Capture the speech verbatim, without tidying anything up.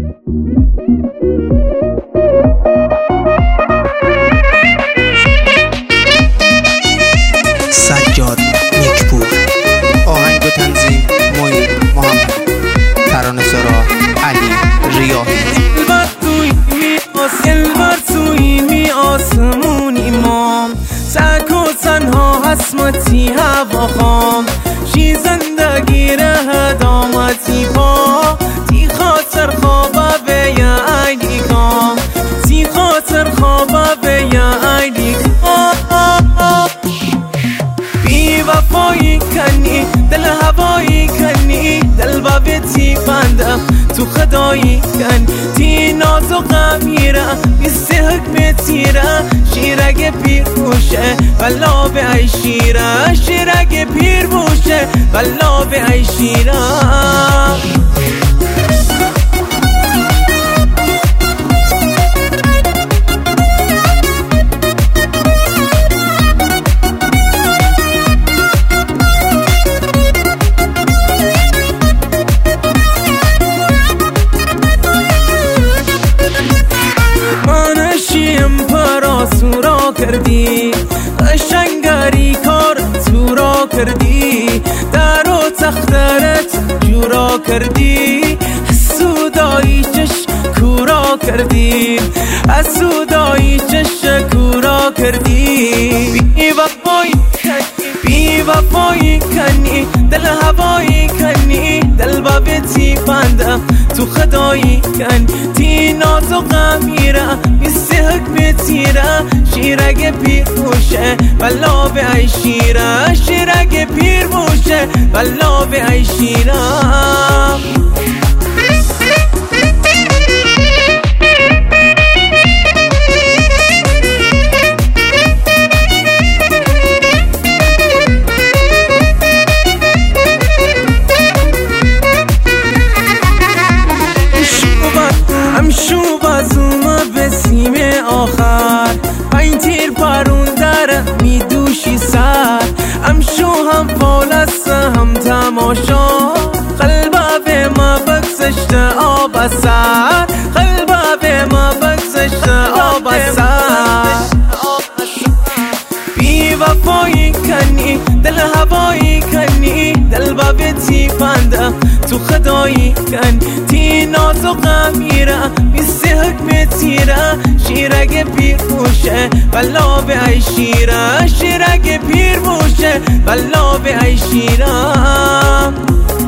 سجاد نیکپور. آهنگ و تنظیم معین محمد. ترانه سرا علی ریاحی. دلبر توی می آس دلبر توی می آسمونی مام تک و تنها حسمتی هوا خام شی زندگی ره دامتی پا تی خاطر خوابه به یا علی کام تی خاطر خوابه به یا علی کام بی وفایی کنی دل هوایی کنی دل بابتی بندم تو خدایی کن تی ناز و غمیره بیستی حکم تیره شیرگ پیر بوشه بلا به ای شیره شیرگ پیر بوشه بلا به ای شیره سورا کردی قشنگاری کار سورا کردی در و تخترت جورا کردی سودایی چش کورا کردی سودایی چش کورا کردی بی وفایی کنی بی وفایی کنی دل هوایی کنی دل بابتی بندم تو خدایی کن تی ناز و غمیره بیستی حکم تیره شیرگ پیر بوشه بلا به ای شیره شیرگ پیر بوشه بلا به ای شیره همشو بازوما به سیم آخر این تیر پرون در می دوشی سر همشو هم فالست هم تماشا قلبه به ما بکسشت آب سر قلبه به ما بکسشت آب سر بی وفایی کنی دل هوایی کنی دل بابتی بندم تو خدایی کن تی ناز و غمیره بیستی حکم تیره شیرگ پیر بوشه بلا به ای شیره شیرگ پیر بوشه بلا به ای شیره